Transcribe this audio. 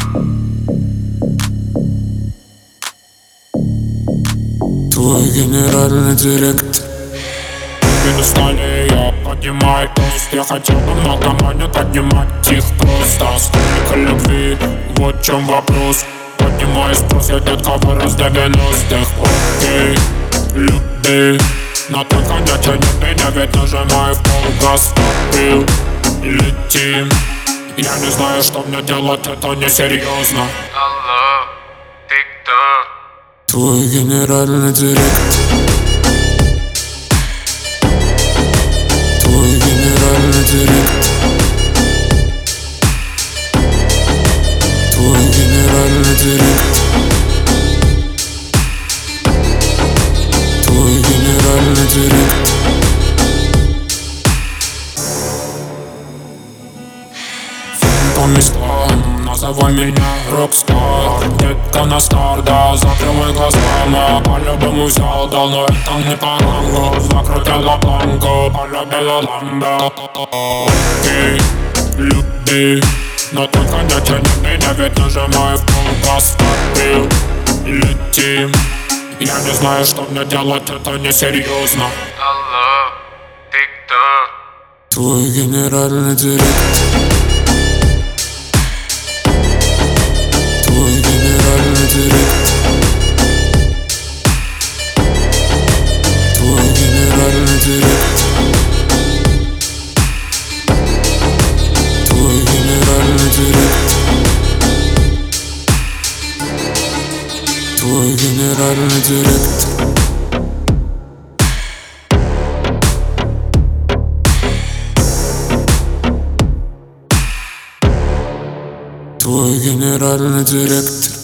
Твой генеральный директор. На столе я поднимаю тост. Я хотел бы много монет отнимать их просто. Сколько любви, вот в чем вопрос. Поднимаю спрос, я детка вырос до 90-х. Окей, люди, но только не тяни меня, ведь нажимаю в пол газ. Попил, летим. Я не знаю, что мне делать, это несерьезно. Алло, ты кто? Твой генеральный директор. Твой генеральный директор. Твой генеральный директор. Твой генеральный директор. По местам, называй меня рокстар. Детка на стар, да, закрывай глаза. Но по-любому взял, да, но это не по рангу. Закрутила планку, полюбила ламбо. Окей, люди, но только не тяни меня, ведь нажимаю в пол газ. Попил, летим. Я не знаю, что мне делать, это несерьезно. Алло, ты кто? Твой генеральный директор. Твой генеральный директор. Твой генеральный директор. Твой генеральный директор. Твой генеральный директор. Твой генеральный директор.